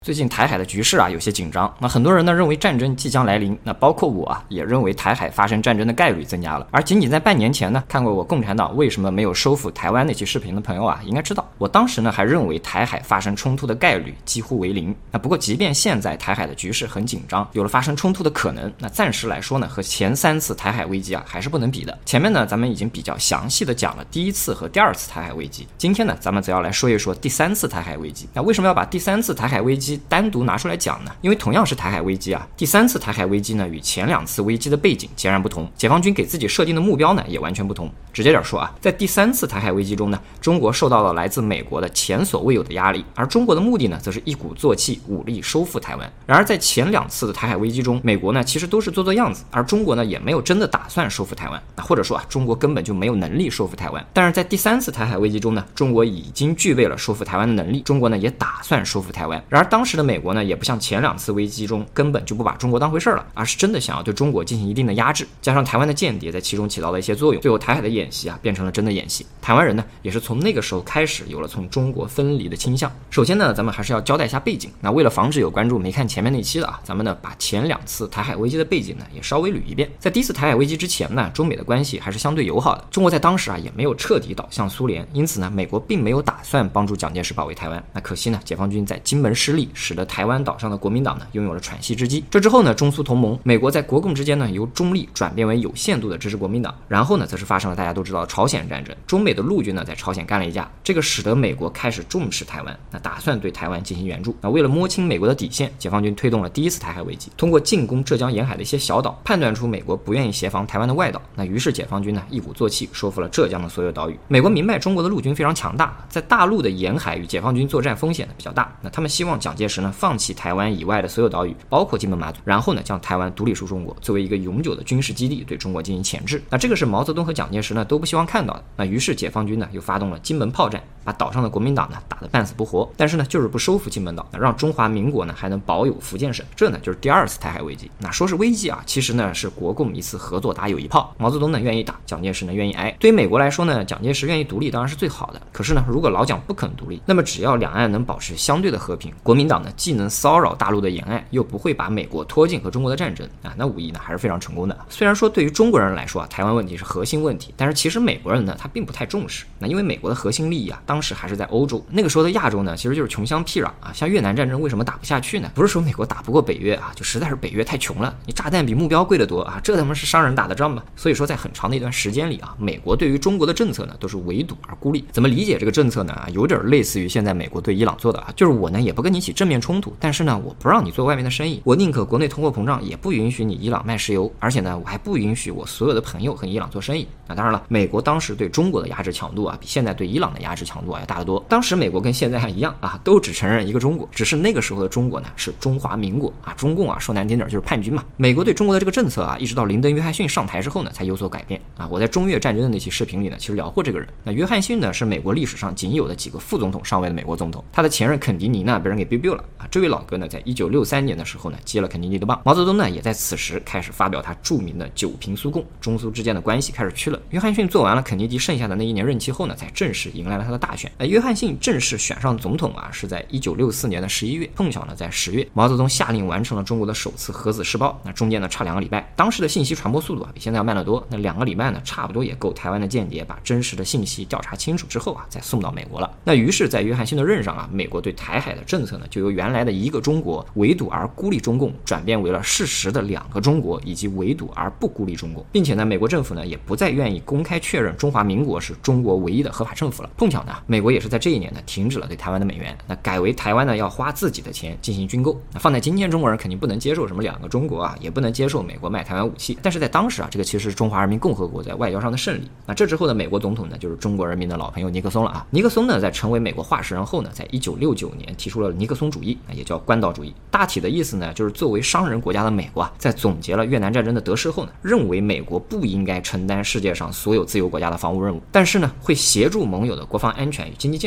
最近台海的局势有些紧张，那很多人呢认为战争即将来临，那包括我也认为台海发生战争的概率增加了。而仅仅在半年前呢，看过我共产党为什么没有收复台湾那期视频的朋友应该知道，我当时呢还认为台海发生冲突的概率几乎为零。那不过即便现在台海的局势很紧张，有了发生冲突的可能，那暂时来说呢，和前3次台海危机还是不能比的。前面呢咱们已经比较详细的讲了第1次和第2次台海危机，今天呢咱们则要来说一说第3次台海危机。那为什么要把第3次台海危机单独拿出来讲呢？因为同样是台海危机第3次台海危机呢与前2次危机的背景截然不同，解放军给自己设定的目标呢也完全不同。直接点说在第3次台海危机中呢，中国受到了来自美国的前所未有的压力，而中国的目的呢则是一鼓作气武力收复台湾。然而在前2次的台海危机中，美国呢其实都是做样子，而中国呢也没有真的打算收复台湾，或者说中国根本就没有能力收复台湾。但是在第3次台海危机中呢，中国已经具备了收复台湾的能力，中国呢也打算收复台湾。然而当时的美国呢也不像前2次危机中根本就不把中国当回事了，而是真的想要对中国进行一定的压制，加上台湾的间谍在其中起到了一些作用，最后台海的演习变成了真的演习。台湾人呢也是从那个时候开始有了从中国分离的倾向。首先呢咱们还是要交代一下背景，那为了防止有观众没看前面那期的咱们呢把前2次台海危机的背景呢也稍微捋一遍。在第1次台海危机之前呢，中美的关系还是相对友好的，中国在当时也没有彻底倒向苏联，因此呢美国并没有打算帮助蒋介石保卫台湾。那可惜呢解放军在金门失利，使得台湾岛上的国民党呢拥有了喘息之机。这之后呢，中苏同盟，美国在国共之间呢由中立转变为有限度的支持国民党，然后呢则是发生了大家都知道的朝鲜战争，中美的陆军呢在朝鲜干了一架，这个使得美国开始重视台湾，那打算对台湾进行援助。那为了摸清美国的底线，解放军推动了第1次台海危机，通过进攻浙江沿海的一些小岛，判断出美国不愿意协防台湾的外岛，那于是解放军呢一鼓作气收复了浙江的所有岛屿。美国明白中国的陆军非常强大，在大陆的沿海与解放军作战风险比较大，那他们希望蒋介石呢放弃台湾以外的所有岛屿，包括金门马祖，然后呢将台湾独立出中国，作为一个永久的军事基地对中国进行钳制。那这个是毛泽东和蒋介石呢都不希望看到的。那于是解放军呢又发动了金门炮战，把岛上的国民党呢打得半死不活，但是呢就是不收复金门岛，让中华民国呢还能保有福建省。这呢就是第2次台海危机。那说是危机其实呢是国共一次合作打友谊炮，毛泽东呢愿意打，蒋介石呢愿意挨。对于美国来说呢，蒋介石愿意独立当然是最好的，可是呢如果老蒋不肯独立，那么只要两岸能保持相对的和平，国民党呢既能骚扰大陆的沿岸，又不会把美国拖进和中国的战争那无疑呢还是非常成功的。虽然说对于中国人来说台湾问题是核心问题，但是其实美国人呢他并不太重视。那因为美国的核心利益当时还是在欧洲，那个时候的亚洲呢其实就是穷乡僻壤像越南战争为什么打不下去呢？不是说美国打不过北约就实在是北约太穷了，你炸弹比目标贵得多这他妈是商人打的仗吗？所以说在很长的一段时间里美国对于中国的政策呢都是围堵而孤立。怎么理解这个政策呢？有点类似于现在美国对伊朗做的就是我呢也不跟你起正面冲突，但是呢我不让你做外面的生意，我宁可国内通货膨胀，也不允许你伊朗卖石油，而且呢我还不允许我所有的朋友和伊朗做生意。那当然了，美国当时对中国的压制强度比现在对伊朗的压制强度要大得多。当时美国跟现在一样都只承认一个中国，只是那个时候的中国呢是中华民国中共说难听点就是叛军嘛。美国对中国的这个政策一直到林登·约翰逊上台之后呢才有所改变我在中越战争的那期视频里呢其实聊过这个人。那约翰逊呢是美国历史上仅有的几个副总统上位的美国总统，他的前任肯迪尼呢被人给 biu 了这位老哥呢在1963年的时候呢接了肯尼迪的棒。毛泽东呢也在此时开始发表他著名的九平苏共，中苏之间的关系开始趋冷。约翰逊做完了肯尼迪剩下的那1年任期后呢才正式迎来了他的大选。约翰逊正式选上总统是在1964年的11月，碰巧呢在10月毛泽东下令完成了中国的首次核子试爆，那中间呢差2个礼拜。当时的信息传播速度比现在要慢得多，那2个礼拜呢差不多也够台湾的间谍把真实的信息调查清楚之后再送到美国了。那于是在约翰逊的任上美国对台海的政策呢就由原来的一个中国围堵而孤立中共，转变为了事实的2个中国以及围堵而不孤立中国，并且呢美国政府呢也不再愿意公开确认中华民国是中国唯一的合法政府了。碰巧呢美国也是在这一年呢停止了对台湾的美元，那改为台湾呢要花自己的钱进行军购。那放在今天中国人肯定不能接受什么2个中国也不能接受美国卖台湾武器，但是在当时这个其实是中华人民共和国在外交上的胜利。那这之后的美国总统呢就是中国人民的老朋友尼克松了尼克松呢在成为美国话事人后呢，在1969年提出了尼克松主义也叫关岛主义。大体的意思呢就是作为商人国家的美国在总结了越南战争的得失后呢，认为美国不应该承担世界上所有自由国家的防务任务，但是呢会协助盟友的国防安全与经济建设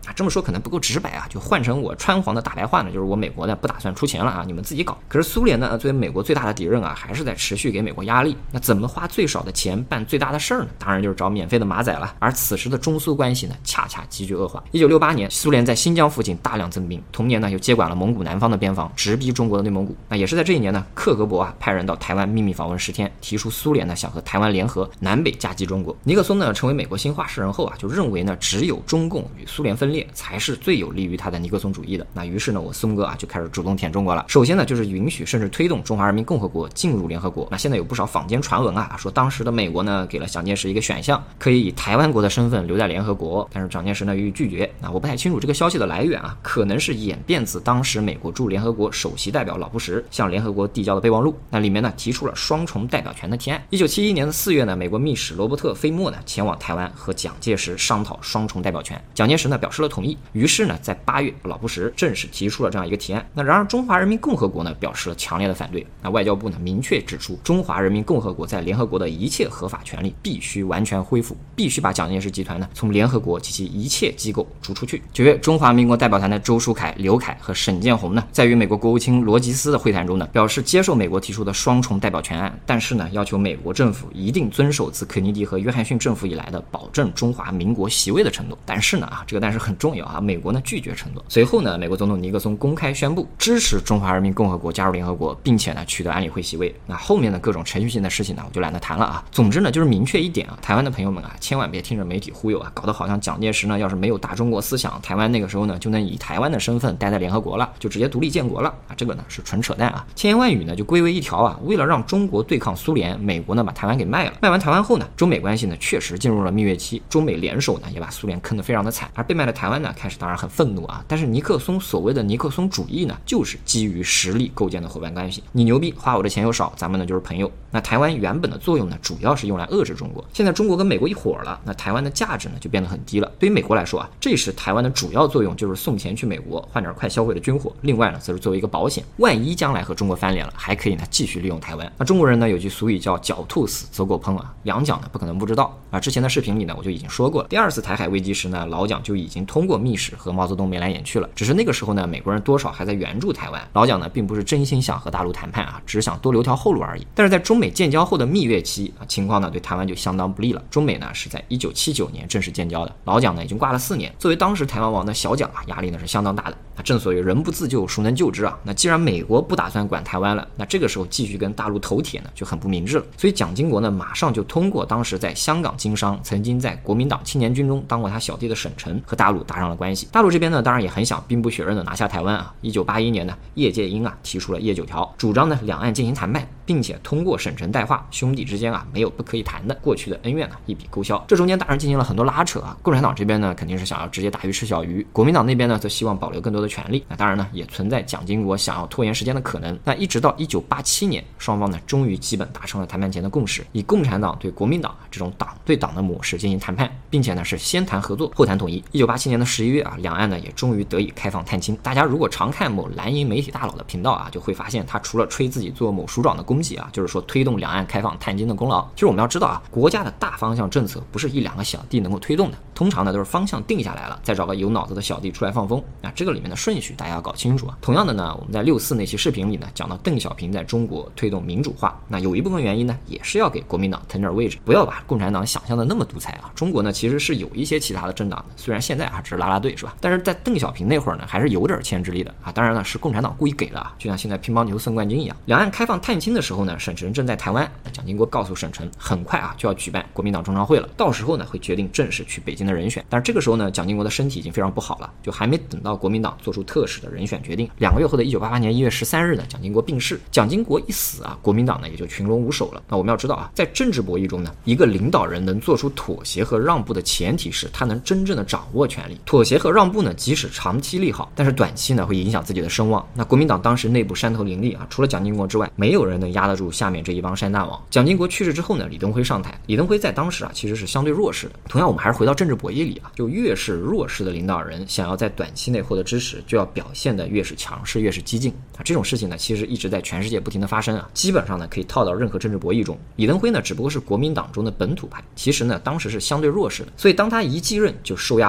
这么说可能不够直白啊，就换成我川黄的大白话呢，就是我美国呢不打算出钱了啊，你们自己搞。可是苏联呢作为美国最大的敌人啊，还是在持续给美国压力。那怎么花最少的钱办最大的事儿呢？当然就是找免费的马仔了。而此时的中苏关系呢，恰恰急剧恶化。1968年，苏联在新疆附近大量增兵，同年呢又接管了蒙古南方的边防，直逼中国的内蒙古。那也是在这一年呢，克格勃啊派人到台湾秘密访问10天，提出苏联呢想和台湾联合，南北夹击中国。尼克松呢成为美国新话事人后啊，就认为呢只有中共与苏联分裂才是最有利于他的尼克松主义的。那于是呢，我松哥啊就开始主动舔中国了。首先呢，就是允许甚至推动中华人民共和国进入联合国。那现在有不少坊间传闻啊，说当时的美国呢给了蒋介石一个选项，可以以台湾国的身份留在联合国，但是蒋介石呢予以拒绝。那我不太清楚这个消息的来源啊，可能是演变自当时美国驻联合国首席代表老布什向联合国递交的备忘录。那里面呢提出了双重代表权的提案。1971年的4月呢，美国密使罗伯特·菲默呢前往台湾和蒋介石商讨双重代表权。蒋介石呢表示了同意。于是呢，在8月，老布什正式提出了这样一个提案。那然而中华人民共和国呢表示了强烈的反对。那外交部呢明确指出，中华人民共和国在联合国的一切合法权利必须完全恢复，必须把蒋介石集团呢从联合国及其一切机构逐出去。9月，中华民国代表团的周书凯、刘凯和沈建宏呢，在与美国国务卿罗吉斯的会谈中呢，表示接受美国提出的双重代表权案，但是呢，要求美国政府一定遵守自肯尼迪和约翰逊政府以来的保证中华民国席位的承诺。但是呢这个但是很重要啊，美国呢拒绝承诺。随后呢，美国总统尼克松公开宣布支持中华人民共和国加入联合国，并且呢取得安理会席位。那后面的各种程序性的事情呢，我就懒得谈了啊。总之呢，就是明确一点啊，台湾的朋友们啊，千万别听着媒体忽悠啊，搞得好像蒋介石呢要是没有大中国思想，台湾那个时候呢就能以台湾的身份待在联合国了，就直接独立建国了啊，这个呢是纯扯淡啊。千言万语呢就归为一条啊，为了让中国对抗苏联，美国呢把台湾给卖了。卖完台湾后呢，中美关系呢确实进入了蜜月期，中美联手呢也把苏联坑得非常的惨。而被卖的台湾呢开始当然很愤怒啊，但是尼克松所谓的尼克松主义呢，就是基于实力构建的伙伴关系。你牛逼，花我的钱又少，咱们呢就是朋友。那台湾原本的作用呢，主要是用来遏制中国。现在中国跟美国一伙了，那台湾的价值呢就变得很低了。对于美国来说啊，这时台湾的主要作用就是送钱去美国换点快销毁的军火，另外呢则是作为一个保险，万一将来和中国翻脸了，还可以呢继续利用台湾。那中国人呢有句俗语叫狡兔死，走狗烹啊，杨蒋呢不可能不知道啊。之前的视频里呢我就已经说过了，第2次台海危机时呢，老蒋就已经通过密使和毛泽东眉来眼去了。只是那个时候呢，美国人多少还在援助台湾，老蒋呢并不是真心想和大陆谈判啊，只想多留条后路而已。但是在中美建交后的蜜月期啊，情况呢对台湾就相当不利了。中美呢是在1979年正式建交的，老蒋呢已经挂了4年，作为当时台湾王的小蒋啊，压力呢是相当大的。正所谓人不自救，孰能救之啊？那既然美国不打算管台湾了，那这个时候继续跟大陆头铁呢就很不明智了。所以蒋经国呢马上就通过当时在香港经商，曾经在国民党青年军中当过他小弟的沈晨，和大陆搭上了关系。大陆这边呢当然也很想兵不血刃的拿下台湾啊。1981年呢，叶剑英啊提出了叶9条，主张呢两岸进行谈判，并且通过沈晨带话，兄弟之间啊没有不可以谈的，过去的恩怨呢一笔勾销。这中间当然进行了很多拉扯啊，共产党这边呢肯定是想要直接打鱼吃小鱼，国民党那边呢则希望保留更多的权利。那当然呢也存在蒋经国想要拖延时间的可能。那一直到1987年，双方呢终于基本达成了谈判前的共识，以共产党对国民党这种党对党的模式进行谈判，并且呢是先谈合作后谈统一。1987年的11月啊，两岸呢也终于得以开放探亲。大家如果常看某蓝营媒体大佬的频道啊，就会发现他除了吹自己做某署长的功绩啊，就是说推动两岸开放探亲的功劳。其实我们要知道啊，国家的大方向政策不是1-2个小弟能够推动的，通常呢都是方向定下来了，再找个有脑子的小弟出来放风。那这个里面的顺序大家要搞清楚啊。同样的呢，我们在64那期视频里呢讲到邓小平在中国推动民主化，那有一部分原因呢也是要给国民党腾点位置，不要把共产党想象的那么独裁啊。中国呢其实是有一些其他的政党的，虽然现在只是拉拉队是吧，但是在邓小平那会儿呢还是有点牵制力的啊。当然呢是共产党故意给的啊，就像现在乒乓球送冠军一样。两岸开放探亲的时候呢，沈晨正在台湾，蒋经国告诉沈晨，很快啊就要举办国民党中常会了，到时候呢会决定正式去北京的人选。但是这个时候呢，蒋经国的身体已经非常不好了，就还没等到国民党做出特使的人选决定。2个月后的1988年1月13日呢，蒋经国病逝。蒋经国一死啊，国民党呢也就群龙无首了。那我们要知道啊，在政治博弈中呢，一个领导人能做出妥协和让步的前提是他能真正的掌握权力。妥协和让步呢，即使长期利好，但是短期呢会影响自己的声望。那国民党当时内部山头林立啊，除了蒋经国之外，没有人能压得住下面这一帮山大王。蒋经国去世之后呢，李登辉上台。李登辉在当时啊其实是相对弱势的。同样我们还是回到政治博弈里啊，就越是弱势的领导人想要在短期内获得支持，就要表现得越是强势越是激进啊。这种事情呢其实一直在全世界不停的发生啊，基本上呢可以套到任何政治博弈中。李登辉呢只不过是国民党中的本土派，其实呢当时是相对弱势的，所以当他一继任就收押了沈晨，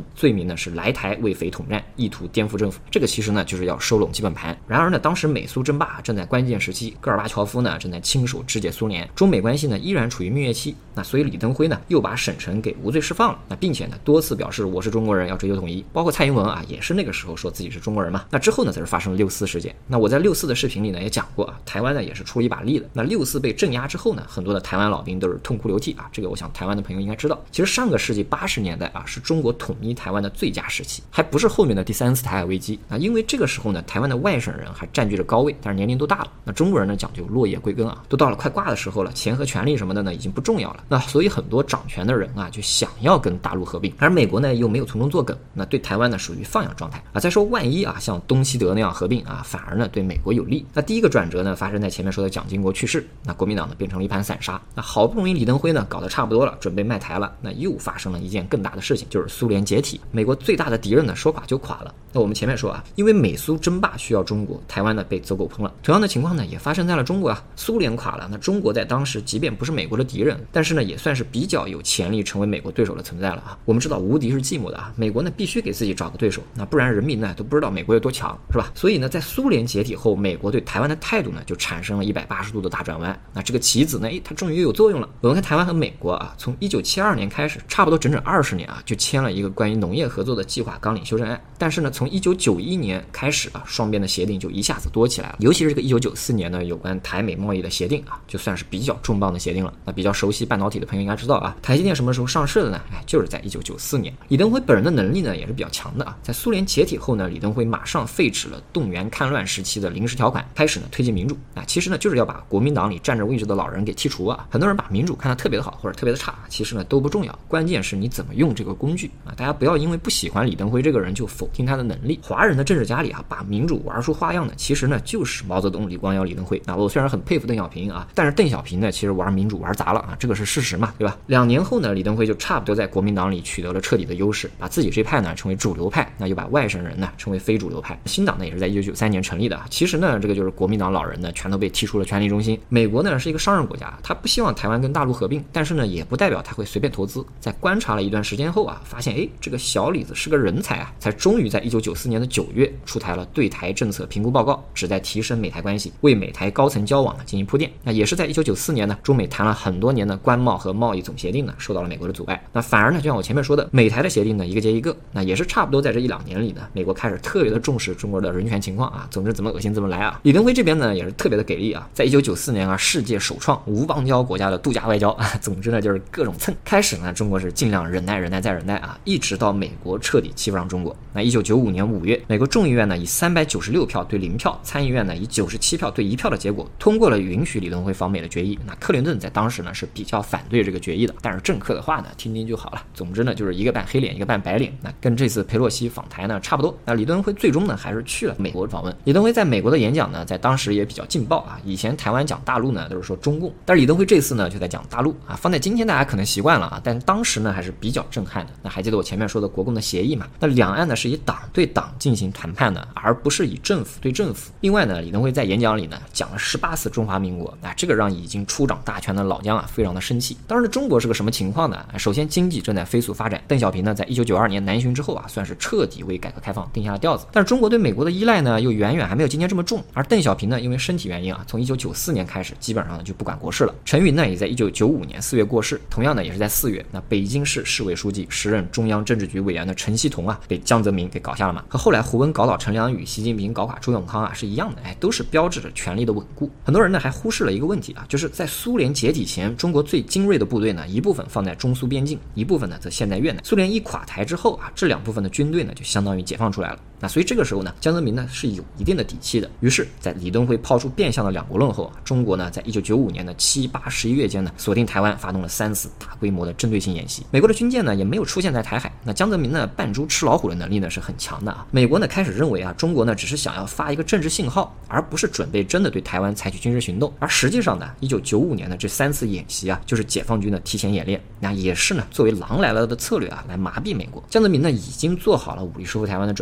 罪名呢是来台为匪统战，意图颠覆政府。这个其实呢就是要收拢基本盘。然而呢，当时美苏争霸正在关键时期，戈尔巴乔夫呢正在亲手肢解苏联，中美关系呢依然处于蜜月期。那所以李登辉呢又把沈晨给无罪释放了，那并且呢多次表示我是中国人，要追求统一。包括蔡英文啊也是那个时候说自己是中国人嘛。那之后呢才是发生了6·4事件。那我在6·4的视频里呢也讲过啊，台湾呢也是出了一把力的。那6·4被镇压之后呢，很多的台湾老兵都是痛哭流涕啊，这个我想台湾的朋友应该知道。其实上个世纪80年代啊是中国统一台湾的最佳时期，还不是后面的第3次台海危机啊，因为这个时候呢台湾的外省人还占据着高位，但是年龄都大了。那中国人呢讲究落叶归根啊，都到了快挂的时候了，钱和权力什么的呢已经不重要了。那所以很多掌权的人啊就想要跟大陆合并，而美国呢又没有从中作梗，那对台湾呢属于放养状态啊。再说万一啊像东西德那样合并啊，反而呢对美国有利。那第一个转折呢发生在前面说的蒋经国去世，那国民党呢变成了一盘散沙。那好不容易李登辉呢搞得差不多了，准备卖台了，那又发生了一件更大的事情，就是苏联解体。美国最大的敌人呢说垮就垮了。那我们前面说啊，因为美苏争霸需要中国，台湾呢被走狗烹了。同样的情况呢也发生在了中国啊，苏联垮了，那中国在当时即便不是美国的敌人，但是呢也算是比较有潜力成为美国对手的存在了啊。我们知道无敌是寂寞的啊，美国呢必须给自己找个对手，那不然人民呢都不知道美国有多强，是吧？所以呢在苏联解体后，美国对台湾的态度呢就产生了180度的大转弯。那这个棋子呢它终于有作用了。我们看台湾和美国啊，从1972年开始，差不多整整20年啊，就签了一个关于农业合作的计划纲领修正案。但是呢从1991年开始啊，双边的协定就一下子多起来了。尤其是这个1994年呢有关台美贸易的协定啊，就算是比较重磅的协定了。那比较熟悉半导体的朋友应该知道啊，台积电什么时候上市的呢？就是在1994年。李登辉本人的能力呢也是比较强的啊。在苏联解体后呢，李登辉马上废止了动员戡乱时期的临时条款，开始呢推进民主啊。其实呢就是要把国民党里占着位置的老人给剔除啊。很多人把民主看得特别的好或者特别的差，其实呢都不重要，关键是你怎么用这个工具啊。大家不要因为不喜欢李登辉这个人就否定他的能力。华人的政治家里啊，把民主玩出花样的，其实呢就是毛泽东、李光耀、李登辉啊。我虽然很佩服邓小平啊，但是邓小平呢其实玩民主玩砸了啊，这个是事实嘛，对吧？2年后呢，李登辉就差不多在国民党里取得了彻底的优势，把自己这派呢成为主流派，那又把外省人呢成为非主流派。新党呢也是在1993年成立的。其实呢这个就是国民党老人呢全都被踢出了权力中心。美国呢是一个商人国家，他不希望台湾跟大陆合并，但是呢也不代表他会随便投资。在观察了一段时间后啊，发现这个小李子是个人才啊，才终于在1994年的9月出台了对台政策评估报告，旨在提升美台关系，为美台高层交往呢进行铺垫。那也是在1994年呢，中美谈了很多年的关贸和贸易总协定呢受到了美国的阻碍。那反而呢就像我前面说的，美台的协定呢一个接一个。那也是差不多在这1-2年里呢，美国开始特别的重视中国的人权情况啊，总之怎么恶心怎么来啊。李登辉这边呢也是特别的给力啊，在1994年啊，世界首创无邦交国家的度假外交啊，总之呢就是各种蹭。开始呢中国是尽量忍耐再忍耐啊，一直到美国彻底欺负上中国。那1995年5月，美国众议院呢以396票对0票，参议院呢以97票对1票的结果通过了允许李登辉访美的决议。那克林顿在当时呢是比较反对这个决议的，但是政客的话呢听听就好了。总之呢就是一个扮黑脸一个扮白脸，那跟这次佩洛西访台呢差不多。那李登辉最终呢还是去了美国访问。李登辉在美国的演讲呢在当时也比较劲爆啊，以前台湾讲大陆呢都是说中共，但是李登辉这次呢就在讲大陆啊，放在今天大家可能习惯了啊，但当时呢还是比较震撼的。那还记得我前面说的国共的协议嘛？那两岸呢是以党对党进行谈判的，而不是以政府对政府。另外呢，李登辉在演讲里呢讲了18次中华民国，那这个让已经出掌大权的老姜啊非常的生气。当时中国是个什么情况呢？首先经济正在飞速发展，邓小平呢在1992年南巡之后啊，算是彻底为改革开放定下了调子。但是中国对美国的依赖呢又远远还没有今天这么重，而邓小平呢因为身体原因啊，从1994年开始基本上就不管国事了。陈云呢也在1995年4月过世，同样呢也是在4月，那北京市市委书记时任中央政治局委员的陈锡同啊被江泽民给搞下了嘛，和后来胡温搞倒陈良宇、习近平搞垮朱永康啊是一样的，都是标志着权力的稳固。很多人呢还忽视了一个问题啊，就是在苏联解体前，中国最精锐的部队呢一部分放在中苏边境，一部分呢则现在越南。苏联一垮台之后啊，这两部分的军队呢就相当于解放出来了。那所以这个时候呢，江泽民呢是有一定的底气的。于是，在李登辉抛出变相的两国论后，中国呢在1995年的7、8、11月间呢，锁定台湾，发动了3次大规模的针对性演习。美国的军舰呢也没有出现在台海。那江泽民呢扮猪吃老虎的能力呢是很强的啊。美国呢开始认为啊，中国呢只是想要发一个政治信号，而不是准备真的对台湾采取军事行动。而实际上呢，1995年的这3次演习啊，就是解放军的提前演练，那也是呢作为狼来了的策略啊，来麻痹美国。江泽民呢已经做好了武力收复台湾的准备。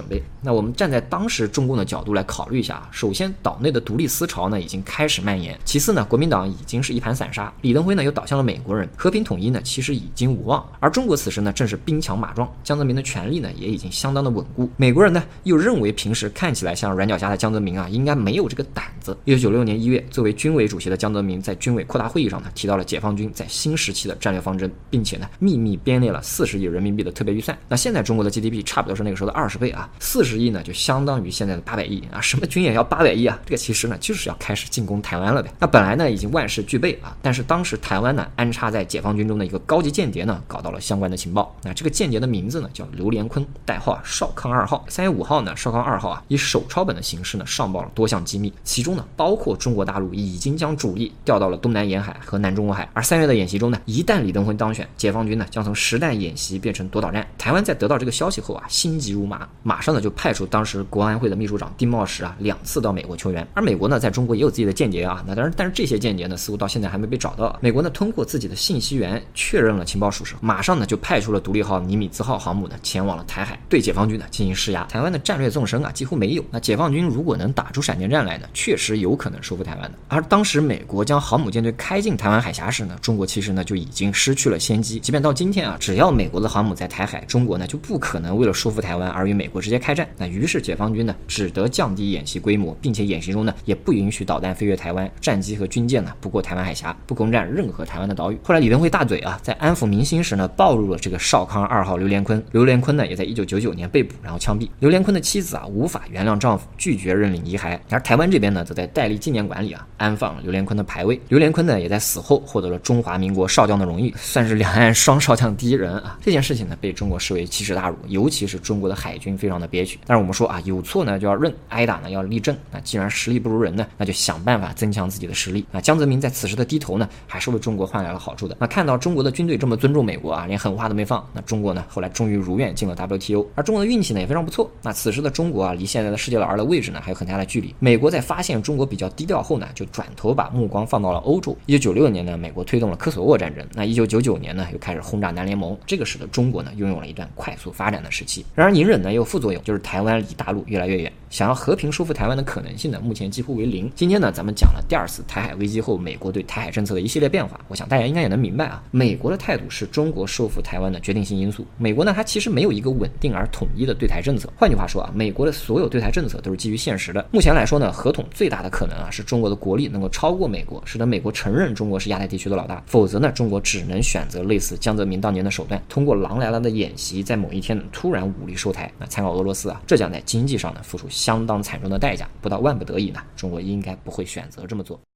那我们站在当时中共的角度来考虑一下，首先岛内的独立思潮呢已经开始蔓延，其次呢国民党已经是一盘散沙，李登辉呢又倒向了美国人，和平统一呢其实已经无望，而中国此时呢正是兵强马壮，江泽民的权力呢也已经相当的稳固，美国人呢又认为平时看起来像软脚虾的江泽民啊应该没有这个胆子。1996年1月，作为军委主席的江泽民在军委扩大会议上呢提到了解放军在新时期的战略方针，并且呢秘密编列了40亿人民币的特别预算。那现在中国的 GDP 差不多是那个时候的20倍啊，40亿呢就相当于现在的800亿啊，什么军演要800亿啊？这个其实呢就是要开始进攻台湾了呗。那本来呢已经万事俱备啊，但是当时台湾呢安插在解放军中的一个高级间谍呢搞到了相关的情报。那这个间谍的名字呢叫刘连坤，代号少康2号。3月5号呢，少康2号啊以手抄本的形式呢上报了多项机密，其中呢包括中国大陆已经将主力调到了东南沿海和南中国海。而3月的演习中呢，一旦李登辉当选，解放军呢将从实弹演习变成夺岛战。台湾在得到这个消息后啊，心急如麻，马上呢就派出当时国安会的秘书长丁茂实啊2次到美国求援。而美国呢在中国也有自己的间谍啊，那但是这些间谍呢似乎到现在还没被找到。美国呢通过自己的信息源确认了情报属实，马上呢就派出了独立号尼米兹号航母呢前往了台海，对解放军呢进行施压。台湾的战略纵深啊几乎没有，那解放军如果能打出闪电战来呢，确实有可能收复台湾的。而当时美国将航母舰队开进台湾海峡时呢，中国其实呢就已经失去了先机。即便到今天啊，只要美国的航母在台海，中国呢就不可能为了收复台湾而与美国直接开战。那于是解放军呢只得降低演习规模，并且演习中呢也不允许导弹飞越台湾，战机和军舰呢不过台湾海峡，不攻占任何台湾的岛屿。后来李登辉大嘴啊，在安抚民心时呢暴露了这个少康2号刘连坤。刘连坤呢也在1999年被捕，然后枪毙。刘连坤的妻子啊无法原谅丈夫，拒绝认领遗骸。而台湾这边呢则在戴笠纪念馆里啊安放了刘连坤的牌位。刘连坤呢也在死后获得了中华民国少将的荣誉，算是两岸双少将第一人啊。这件事情呢被中国视为奇耻大辱，尤其是中国的海军非常的憋屈。但是我们说啊，有错呢就要认，挨打呢要立正。那既然实力不如人呢，那就想办法增强自己的实力。那江泽民在此时的低头呢，还是为中国换来了好处的。那看到中国的军队这么尊重美国啊，连狠话都没放，那中国呢后来终于如愿进了 WTO。而中国的运气呢也非常不错。那此时的中国啊，离现在的世界老二的位置呢还有很大的距离。美国在发现中国比较低调后呢，就转头把目光放到了欧洲。1996年呢，美国推动了科索沃战争。那1999年呢，又开始轰炸南联盟。这个使得中国呢拥有了一段快速发展的时期。然而隐忍呢也有副作用，就是台湾离大陆越来越远。想要和平收复台湾的可能性呢，目前几乎为零。今天呢，咱们讲了第2次台海危机后美国对台海政策的一系列变化，我想大家应该也能明白啊，美国的态度是中国收复台湾的决定性因素。美国呢，它其实没有一个稳定而统一的对台政策。换句话说啊，美国的所有对台政策都是基于现实的。目前来说呢，合统最大的可能啊，是中国的国力能够超过美国，使得美国承认中国是亚太地区的老大。否则呢，中国只能选择类似江泽民当年的手段，通过狼来了的演习，在某一天突然武力收台。那参考俄罗斯啊，这将在经济上呢付出相当惨重的代价。不到万不得已呢，中国应该不会选择这么做。